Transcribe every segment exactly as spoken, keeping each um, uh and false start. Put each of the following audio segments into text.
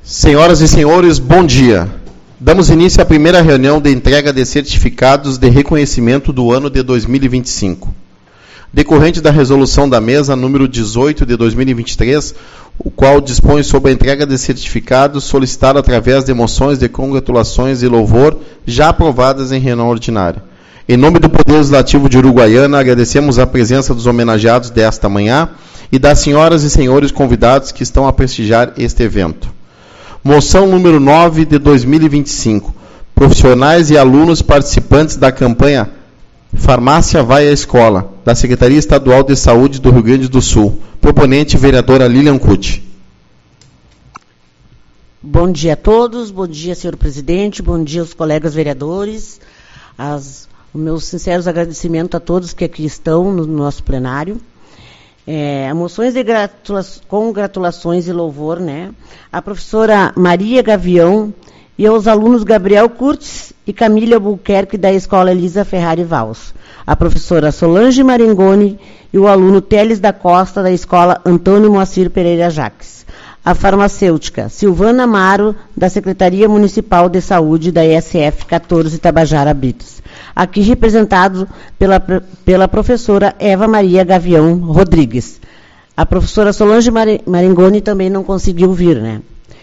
Senhoras e senhores, bom dia. Damos início à primeira reunião de entrega de certificados de reconhecimento do ano de dois mil e vinte e cinco. Decorrente da resolução da mesa número dezoito de dois mil e vinte e três, o qual dispõe sobre a entrega de certificados solicitada através de moções de congratulações e louvor já aprovadas em reunião ordinária. Em nome do Poder Legislativo de Uruguaiana, agradecemos a presença dos homenageados desta manhã e das senhoras e senhores convidados que estão a prestigiar este evento. Moção número nove de dois mil e vinte e cinco. Profissionais e alunos participantes da campanha Farmácia Vai à Escola, da Secretaria Estadual de Saúde do Rio Grande do Sul. Proponente, vereadora Lilian Cucci. Bom dia a todos, bom dia, senhor presidente, bom dia aos colegas vereadores. As, os meus sinceros agradecimentos a todos que aqui estão no nosso plenário. É, moções de gratula- congratulações e louvor, né? A professora Maria Gavião e aos alunos Gabriel Curtis e Camila Albuquerque da Escola Elisa Ferrari Vals. A professora Solange Marengoni e o aluno Teles da Costa da Escola Antônio Moacir Pereira Jaques. A farmacêutica Silvana Amaro, da Secretaria Municipal de Saúde da E S F quatorze Tabajara Britos. Aqui representado pela, pela professora Eva Maria Gavião Rodrigues. A professora Solange Marengoni também não conseguiu vir, né?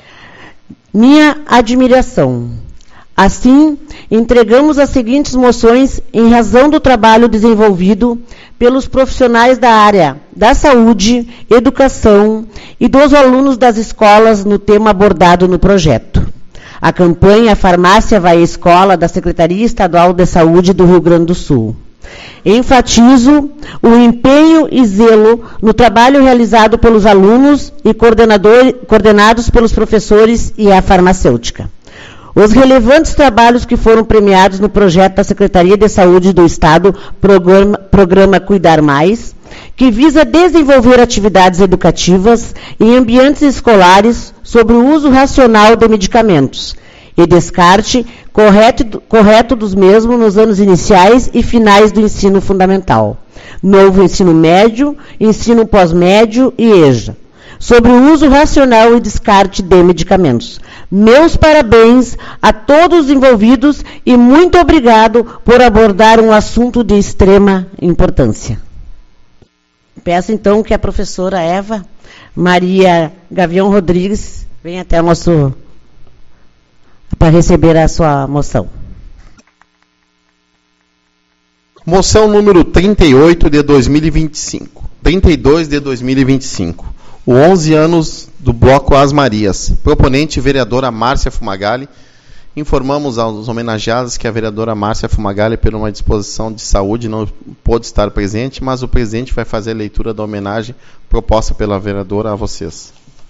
Minha admiração. Assim, entregamos as seguintes moções em razão do trabalho desenvolvido pelos profissionais da área da saúde, educação e dos alunos das escolas no tema abordado no projeto. A campanha Farmácia Vai à Escola, da Secretaria Estadual de Saúde do Rio Grande do Sul. Enfatizo o empenho e zelo no trabalho realizado pelos alunos e coordenados pelos professores e a farmacêutica. Os relevantes trabalhos que foram premiados no projeto da Secretaria de Saúde do Estado, Programa, Programa Cuidar Mais, que visa desenvolver atividades educativas em ambientes escolares sobre o uso racional de medicamentos e descarte correto, correto dos mesmos nos anos iniciais e finais do ensino fundamental, novo ensino médio, ensino pós-médio e E J A, sobre o uso racional e descarte de medicamentos. Meus parabéns a todos os envolvidos e muito obrigado por abordar um assunto de extrema importância. Peço então que a professora Eva Maria Gavião Rodrigues venha até o nosso para receber a sua moção. Moção número trinta e oito de dois mil e vinte e cinco. trinta e dois de dois mil e vinte e cinco. O onze anos do Bloco As Marias. Proponente, vereadora Márcia Fumagalli. Informamos aos homenageados que a vereadora Márcia Fumagalli, por uma disposição de saúde, não pôde estar presente, mas o presidente vai fazer a leitura da homenagem proposta pela vereadora a vocês.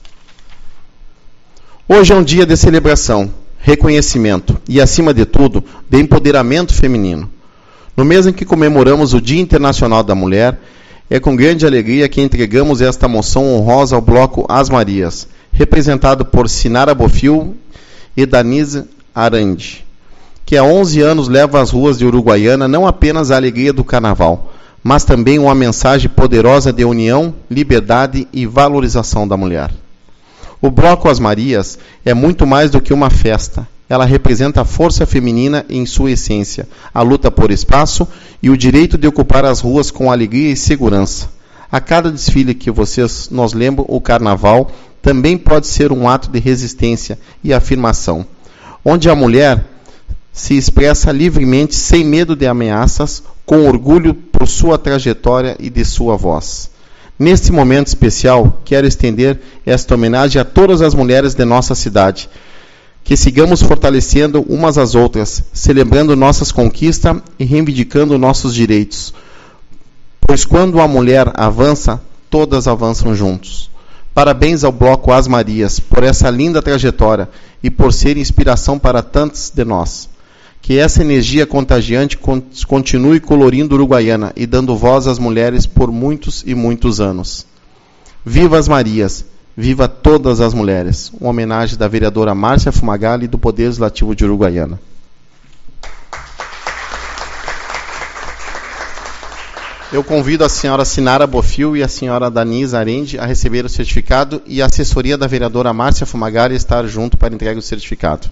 Hoje é um dia de celebração, reconhecimento e, acima de tudo, de empoderamento feminino. No mês em que comemoramos o Dia Internacional da Mulher, é com grande alegria que entregamos esta moção honrosa ao Bloco As Marias, representado por Sinara Bofil e Danise Arandi, que há onze anos leva às ruas de Uruguaiana não apenas a alegria do carnaval, mas também uma mensagem poderosa de união, liberdade e valorização da mulher. O Bloco As Marias é muito mais do que uma festa. Ela representa a força feminina em sua essência, a luta por espaço e o direito de ocupar as ruas com alegria e segurança. A cada desfile que vocês nos lembram, o carnaval também pode ser um ato de resistência e afirmação, onde a mulher se expressa livremente, sem medo de ameaças, com orgulho por sua trajetória e de sua voz. Neste momento especial, quero estender esta homenagem a todas as mulheres de nossa cidade, que sigamos fortalecendo umas às outras, celebrando nossas conquistas e reivindicando nossos direitos. Pois quando a mulher avança, todas avançam juntos. Parabéns ao Bloco As Marias por essa linda trajetória e por ser inspiração para tantos de nós. Que essa energia contagiante continue colorindo Uruguaiana e dando voz às mulheres por muitos e muitos anos. Viva as Marias! Viva todas as mulheres. Uma homenagem da vereadora Márcia Fumagalli do Poder Legislativo de Uruguaiana. Eu convido a senhora Sinara Bofil e a senhora Danisa Arendi a receber o certificado e a assessoria da vereadora Márcia Fumagari estar junto para entrega do certificado.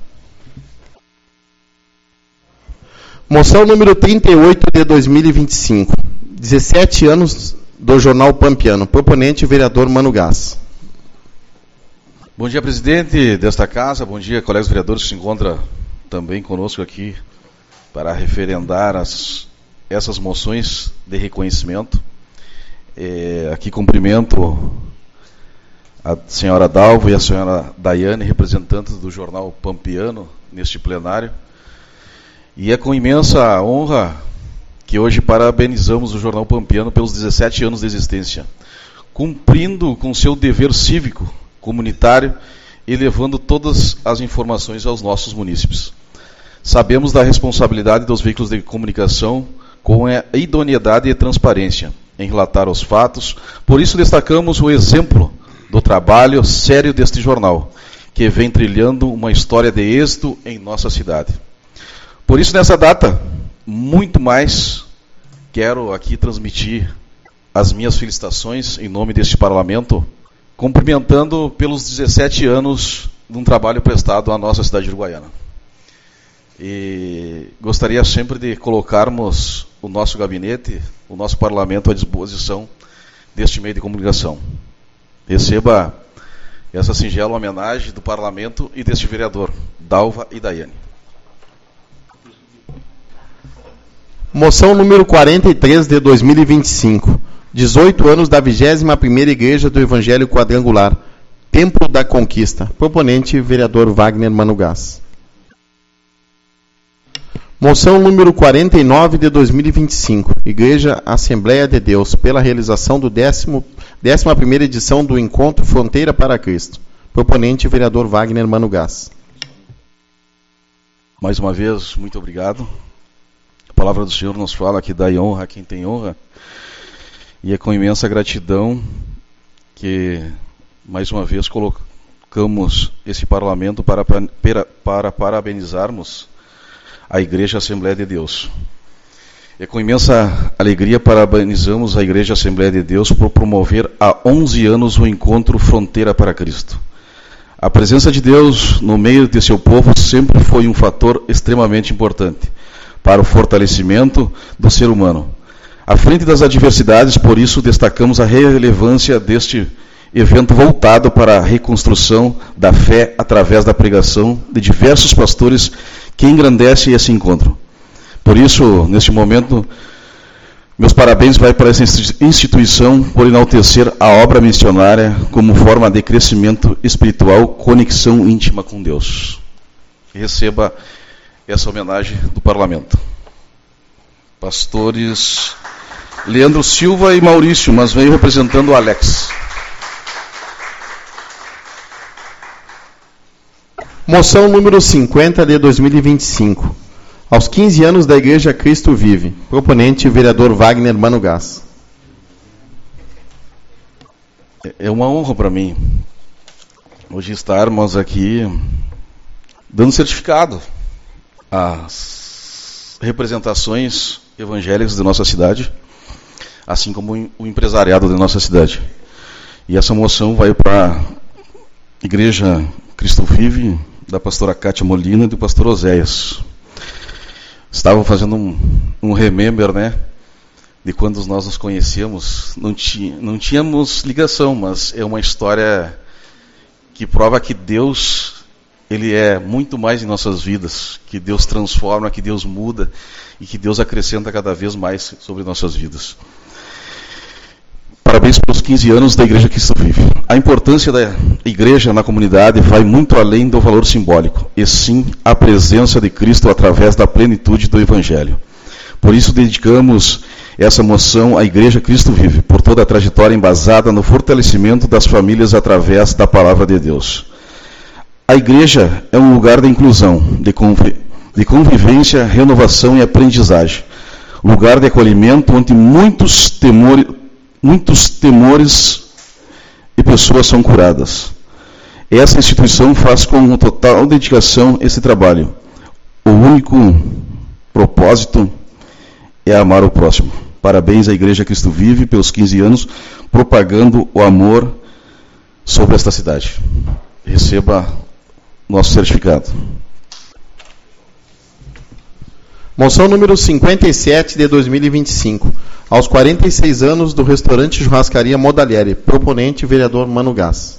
Moção número trinta e oito de dois mil e vinte e cinco. dezessete anos do Jornal Pampiano. Proponente, vereador Mano Gás. Bom dia, presidente desta casa. Bom dia, colegas vereadores que se encontram também conosco aqui para referendar as, essas moções de reconhecimento. É, aqui cumprimento a senhora Dalva e a senhora Daiane, representantes do Jornal Pampiano, neste plenário. E é com imensa honra que hoje parabenizamos o Jornal Pampiano pelos dezessete anos de existência, cumprindo com seu dever cívico, comunitário e levando todas as informações aos nossos munícipes. Sabemos da responsabilidade dos veículos de comunicação com a idoneidade e transparência em relatar os fatos, por isso destacamos o exemplo do trabalho sério deste jornal, que vem trilhando uma história de êxito em nossa cidade. Por isso, nessa data, muito mais, quero aqui transmitir as minhas felicitações em nome deste parlamento, cumprimentando pelos dezessete anos de um trabalho prestado à nossa cidade de Uruguaiana. E gostaria sempre de colocarmos o nosso gabinete, o nosso parlamento à disposição deste meio de comunicação. Receba essa singela homenagem do parlamento e deste vereador, Dalva e Daiane. Moção número quarenta e três de dois mil e vinte e cinco. dezoito anos da vigésima primeira Igreja do Evangelho Quadrangular, Templo da Conquista. Proponente, vereador Wagner Mano Gás. Moção número quarenta e nove de dois mil e vinte e cinco. Igreja Assembleia de Deus, pela realização do décimo, décima primeira edição do Encontro Fronteira para Cristo. Proponente, vereador Wagner Mano Gás. Mais uma vez, muito obrigado. A palavra do Senhor nos fala que dá honra a quem tem honra. E é com imensa gratidão que, mais uma vez, colocamos esse parlamento para, para, para parabenizarmos a Igreja Assembleia de Deus. É com imensa alegria parabenizamos a Igreja Assembleia de Deus por promover há onze anos o Encontro Fronteira para Cristo. A presença de Deus no meio de seu povo sempre foi um fator extremamente importante para o fortalecimento do ser humano. À frente das adversidades, por isso, destacamos a relevância deste evento voltado para a reconstrução da fé através da pregação de diversos pastores que engrandecem esse encontro. Por isso, neste momento, meus parabéns vai para essa instituição por enaltecer a obra missionária como forma de crescimento espiritual, conexão íntima com Deus. Receba essa homenagem do parlamento. Pastores Leandro Silva e Maurício, mas veio representando o Alex. Moção número cinquenta de dois mil e vinte e cinco. Aos quinze anos da Igreja Cristo Vive. Proponente, vereador Wagner Mano Gás. É uma honra para mim hoje estarmos aqui dando certificado às representações evangélicas de nossa cidade, assim como o empresariado de nossa cidade. E essa moção vai para a Igreja Cristo Vive, da pastora Cátia Molina e do pastor Oséias. Estavam fazendo um, um remember, né, de quando nós nos conhecemos. Não, ti, não tínhamos ligação, mas é uma história que prova que Deus, Ele é muito mais em nossas vidas, que Deus transforma, que Deus muda e que Deus acrescenta cada vez mais sobre nossas vidas. Parabéns pelos quinze anos da Igreja Cristo Vive. A importância da Igreja na comunidade vai muito além do valor simbólico, e sim a presença de Cristo através da plenitude do Evangelho. Por isso dedicamos essa moção à Igreja Cristo Vive, por toda a trajetória embasada no fortalecimento das famílias através da Palavra de Deus. A Igreja é um lugar de inclusão, de, conv... de convivência, renovação e aprendizagem. Lugar de acolhimento onde muitos temores, muitos temores e pessoas são curadas. Essa instituição faz com total dedicação esse trabalho. O único propósito é amar o próximo. Parabéns à Igreja Cristo Vive pelos quinze anos, propagando o amor sobre esta cidade. Receba nosso certificado. Moção número cinquenta e sete de dois mil e vinte e cinco. Aos quarenta e seis anos do restaurante Churrascaria Modalieri. Proponente, vereador Mano Gás.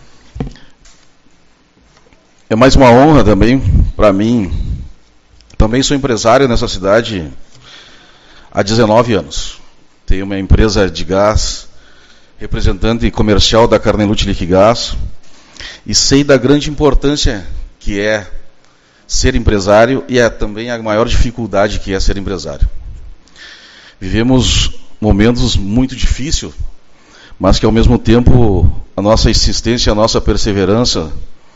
É mais uma honra também para mim. Também sou empresário nessa cidade há dezenove anos. Tenho uma empresa de gás, representante comercial da Carneluti Liquigás, e sei da grande importância que é ser empresário e é também a maior dificuldade que é ser empresário. Vivemos momentos muito difíceis, mas que ao mesmo tempo a nossa insistência, a nossa perseverança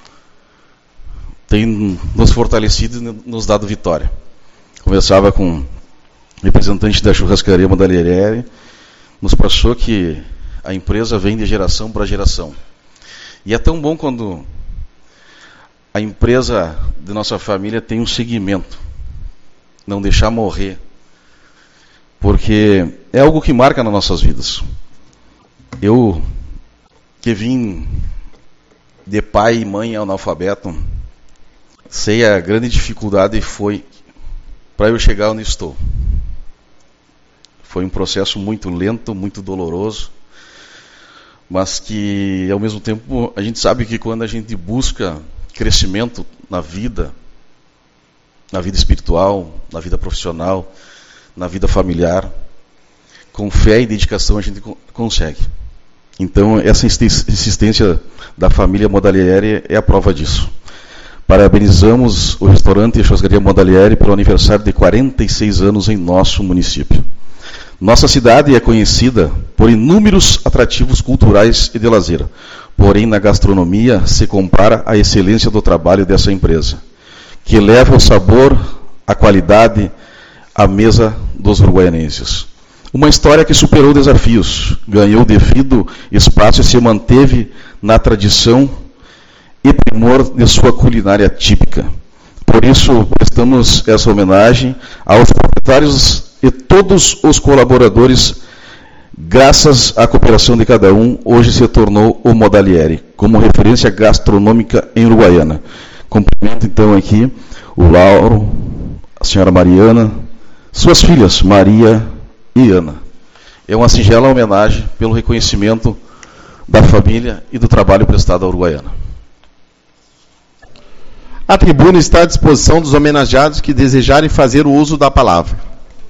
tem nos fortalecido e nos dado vitória. Conversava com o representante da Churrascaria Modalieri, nos passou que a empresa vem de geração para geração. E é tão bom quando a empresa de nossa família tem um seguimento, não deixar morrer, porque é algo que marca nas nossas vidas. Eu, que vim de pai e mãe analfabeto, sei a grande dificuldade foi para eu chegar onde estou. Foi um processo muito lento, muito doloroso, mas que, ao mesmo tempo, a gente sabe que quando a gente busca crescimento na vida, na vida espiritual, na vida profissional, na vida familiar, com fé e dedicação a gente consegue. Então, essa insistência da família Modalieri é a prova disso. Parabenizamos o restaurante e Churrascaria Modalieri pelo aniversário de quarenta e seis anos em nosso município. Nossa cidade é conhecida por inúmeros atrativos culturais e de lazer, porém na gastronomia se compara a excelência do trabalho dessa empresa, que leva o sabor, a qualidade à mesa dos uruguaianenses. Uma história que superou desafios, ganhou devido espaço e se manteve na tradição e primor de sua culinária típica. Por isso, prestamos essa homenagem aos proprietários e todos os colaboradores. Graças à cooperação de cada um, hoje se tornou o Modalieri, como referência gastronômica em Uruguaiana. Cumprimento então aqui o Lauro, a senhora Mariana, suas filhas Maria e Ana. É uma singela homenagem pelo reconhecimento da família e do trabalho prestado à Uruguaiana. A tribuna está à disposição dos homenageados que desejarem fazer o uso da palavra.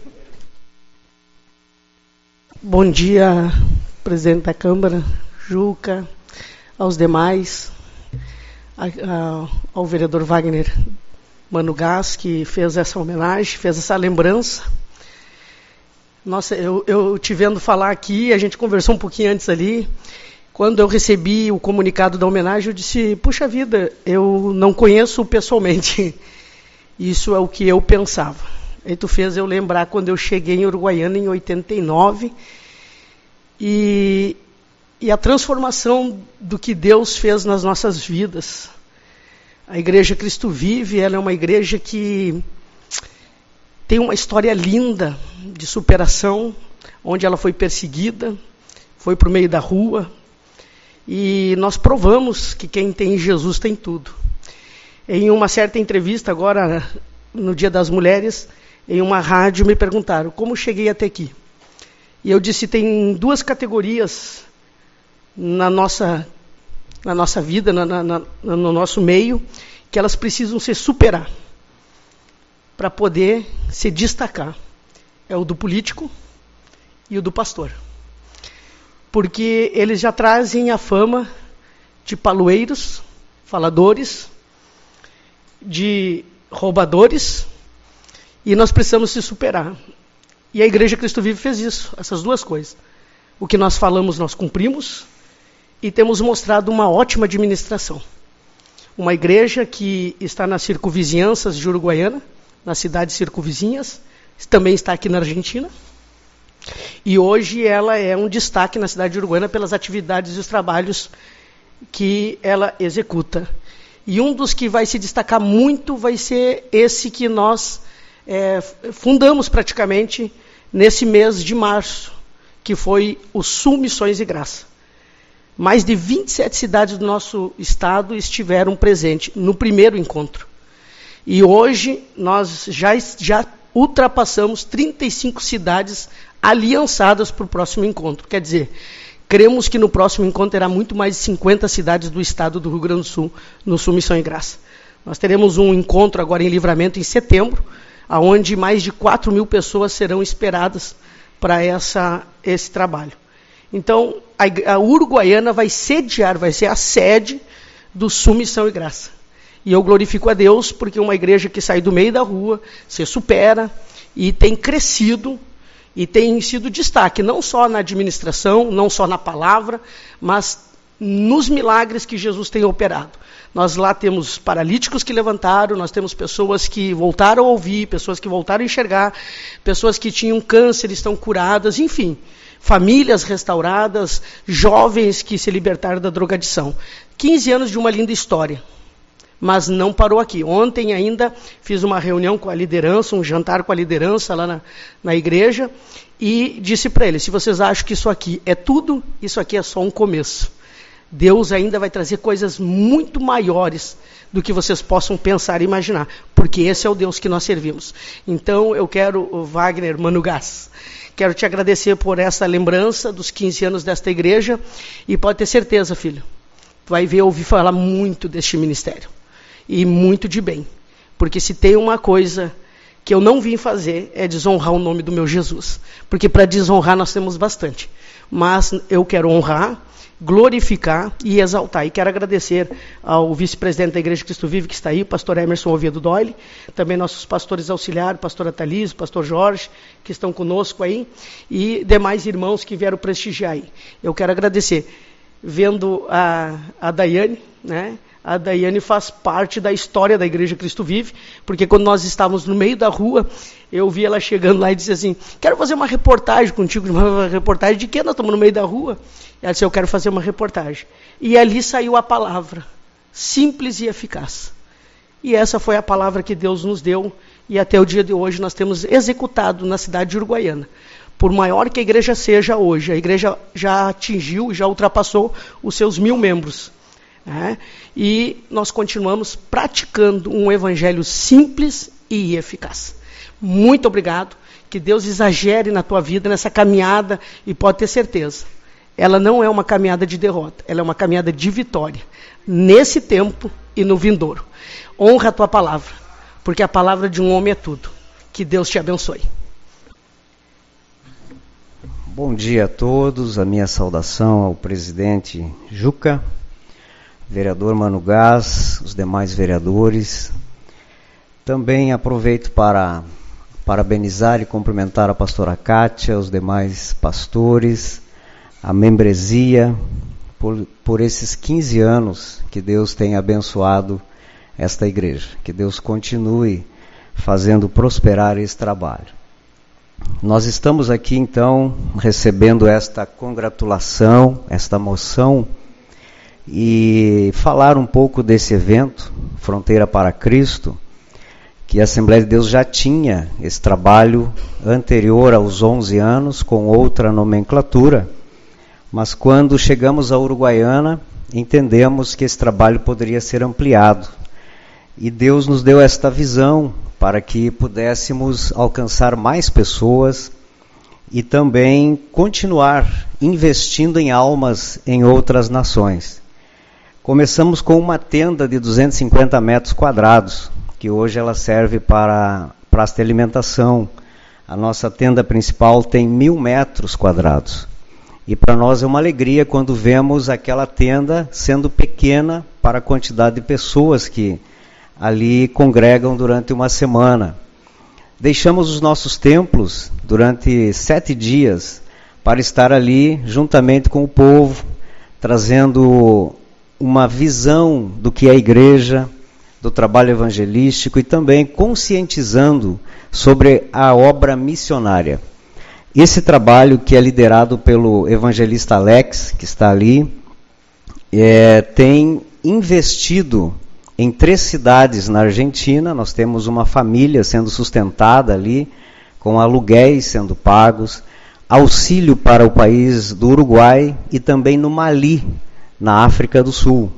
Bom dia, presidente da Câmara, Juca, aos demais, a, a, ao vereador Wagner Mano Gás, que fez essa homenagem, fez essa lembrança. Nossa, eu, eu te vendo falar aqui, a gente conversou um pouquinho antes ali. Quando eu recebi o comunicado da homenagem, eu disse, puxa vida, eu não conheço pessoalmente. Isso é o que eu pensava. Aí tu fez eu lembrar quando eu cheguei em Uruguaiana em oitenta e nove e, e a transformação do que Deus fez nas nossas vidas. A Igreja Cristo Vive, ela é uma igreja que tem uma história linda de superação, onde ela foi perseguida, foi para o meio da rua, e nós provamos que quem tem Jesus tem tudo. Em uma certa entrevista, agora no Dia das Mulheres, em uma rádio me perguntaram como cheguei até aqui. E eu disse, tem duas categorias na nossa, na nossa vida, na, na, no nosso meio, que elas precisam se superar para poder se destacar. É o do político e o do pastor. Porque eles já trazem a fama de paloeiros, faladores, de roubadores, e nós precisamos se superar. E a Igreja Cristo Vive fez isso, essas duas coisas. O que nós falamos, nós cumprimos, e temos mostrado uma ótima administração. Uma igreja que está nas circunvizinhanças de Uruguaiana, nas cidades circunvizinhas, também está aqui na Argentina, e hoje ela é um destaque na cidade de Uruguaiana pelas atividades e os trabalhos que ela executa. E um dos que vai se destacar muito vai ser esse que nós é, fundamos praticamente nesse mês de março, que foi o Sul Missões e Graça. Mais de vinte e sete cidades do nosso estado estiveram presentes no primeiro encontro. E hoje nós já, já ultrapassamos trinta e cinco cidades aliançadas para o próximo encontro. Quer dizer, cremos que no próximo encontro terá muito mais de cinquenta cidades do estado do Rio Grande do Sul, no Sul Missão e Graça. Nós teremos um encontro agora em Livramento em setembro, onde mais de quatro mil pessoas serão esperadas para essa, esse trabalho. Então, a, a Uruguaiana vai sediar, vai ser a sede do Sul Missão e Graça. E eu glorifico a Deus, porque uma igreja que sai do meio da rua, se supera e tem crescido, e tem sido destaque, não só na administração, não só na palavra, mas nos milagres que Jesus tem operado. Nós lá temos paralíticos que levantaram, nós temos pessoas que voltaram a ouvir, pessoas que voltaram a enxergar, pessoas que tinham câncer, estão curadas, enfim, famílias restauradas, jovens que se libertaram da drogadição. quinze anos de uma linda história. Mas não parou aqui. Ontem ainda fiz uma reunião com a liderança, um jantar com a liderança lá na, na igreja, e disse para eles, se vocês acham que isso aqui é tudo, isso aqui é só um começo. Deus ainda vai trazer coisas muito maiores do que vocês possam pensar e imaginar, porque esse é o Deus que nós servimos. Então eu quero, Wagner, Mano Gás, quero te agradecer por essa lembrança dos quinze anos desta igreja, e pode ter certeza, filho, vai ver, ouvir falar muito deste ministério. E muito de bem. Porque se tem uma coisa que eu não vim fazer, é desonrar o nome do meu Jesus. Porque para desonrar nós temos bastante. Mas eu quero honrar, glorificar e exaltar. E quero agradecer ao vice-presidente da Igreja Cristo Vive, que está aí, o pastor Emerson Oviedo Doyle, também nossos pastores auxiliares, pastora Thalys, pastor Jorge, que estão conosco aí, e demais irmãos que vieram prestigiar aí. Eu quero agradecer. Vendo a, a Daiane, né? A Daiane faz parte da história da Igreja Cristo Vive, porque quando nós estávamos no meio da rua, eu vi ela chegando lá e disse assim, quero fazer uma reportagem contigo. Uma reportagem de quê? Nós estamos no meio da rua. Ela disse, eu quero fazer uma reportagem. E ali saiu a palavra, simples e eficaz. E essa foi a palavra que Deus nos deu, e até o dia de hoje nós temos executado na cidade de Uruguaiana. Por maior que a igreja seja hoje, a igreja já atingiu, já ultrapassou os seus mil membros. É, e nós continuamos praticando um evangelho simples e eficaz. Muito obrigado, que Deus exagere na tua vida, nessa caminhada, e pode ter certeza, ela não é uma caminhada de derrota, ela é uma caminhada de vitória, nesse tempo e no vindouro. Honra a tua palavra, porque a palavra de um homem é tudo. Que Deus te abençoe. Bom dia a todos, a minha saudação ao presidente Juca, vereador Mano Gás, os demais vereadores. Também aproveito para parabenizar e cumprimentar a pastora Kátia, os demais pastores, a membresia, por, por esses quinze anos que Deus tem abençoado esta igreja. Que Deus continue fazendo prosperar esse trabalho. Nós estamos aqui, então, recebendo esta congratulação, esta moção, e falar um pouco desse evento, Fronteira para Cristo, que a Assembleia de Deus já tinha esse trabalho anterior aos onze anos, com outra nomenclatura, mas quando chegamos à Uruguaiana, entendemos que esse trabalho poderia ser ampliado. E Deus nos deu esta visão para que pudéssemos alcançar mais pessoas e também continuar investindo em almas em outras nações. Começamos com uma tenda de duzentos e cinquenta metros quadrados, que hoje ela serve para praça de alimentação. A nossa tenda principal tem mil metros quadrados. E para nós é uma alegria quando vemos aquela tenda sendo pequena para a quantidade de pessoas que ali congregam durante uma semana. Deixamos os nossos templos durante sete dias para estar ali juntamente com o povo, trazendo uma visão do que é a igreja, do trabalho evangelístico e também conscientizando sobre a obra missionária. Esse trabalho, que é liderado pelo evangelista Alex, que está ali, é, tem investido em três cidades na Argentina. Nós temos uma família sendo sustentada ali com aluguéis sendo pagos, auxílio para o país do Uruguai e também no Mali, na África do Sul.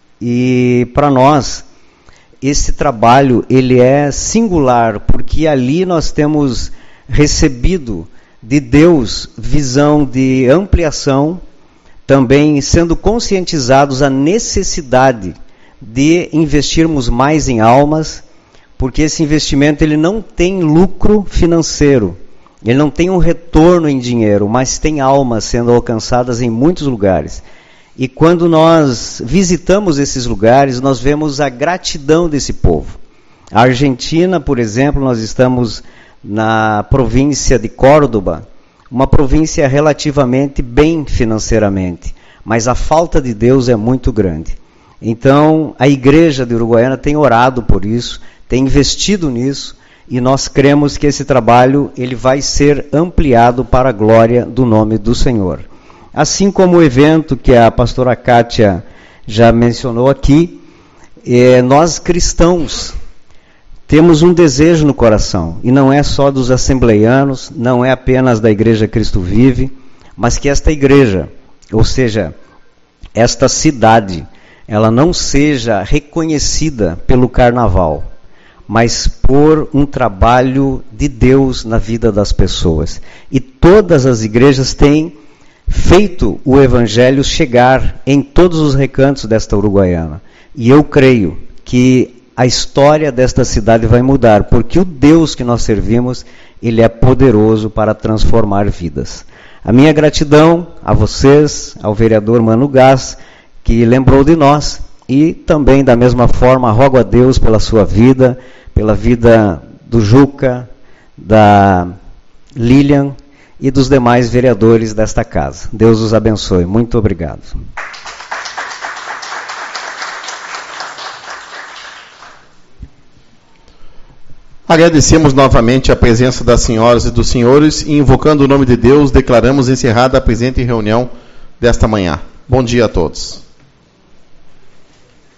E para nós, esse trabalho ele é singular, porque ali nós temos recebido de Deus visão de ampliação, também sendo conscientizados a necessidade de investirmos mais em almas, porque esse investimento ele não tem lucro financeiro, ele não tem um retorno em dinheiro, mas tem almas sendo alcançadas em muitos lugares. E quando nós visitamos esses lugares, nós vemos a gratidão desse povo. A Argentina, por exemplo, nós estamos na província de Córdoba, uma província relativamente bem financeiramente, mas a falta de Deus é muito grande. Então, a igreja de Uruguaiana tem orado por isso, tem investido nisso, e nós cremos que esse trabalho ele vai ser ampliado para a glória do nome do Senhor. Assim como o evento que a pastora Kátia já mencionou aqui, eh, nós cristãos temos um desejo no coração, e não é só dos assembleianos, não é apenas da Igreja Cristo Vive, mas que esta igreja, ou seja, esta cidade, ela não seja reconhecida pelo carnaval, mas por um trabalho de Deus na vida das pessoas. E todas as igrejas têm feito o Evangelho chegar em todos os recantos desta Uruguaiana. E eu creio que a história desta cidade vai mudar, porque o Deus que nós servimos, Ele é poderoso para transformar vidas. A minha gratidão a vocês, ao vereador Mano Gás, que lembrou de nós, e também da mesma forma rogo a Deus pela sua vida, pela vida do Juca, da Lilian e dos demais vereadores desta casa. Deus os abençoe. Muito obrigado. Agradecemos novamente a presença das senhoras e dos senhores e, invocando o nome de Deus, declaramos encerrada a presente reunião desta manhã. Bom dia a todos.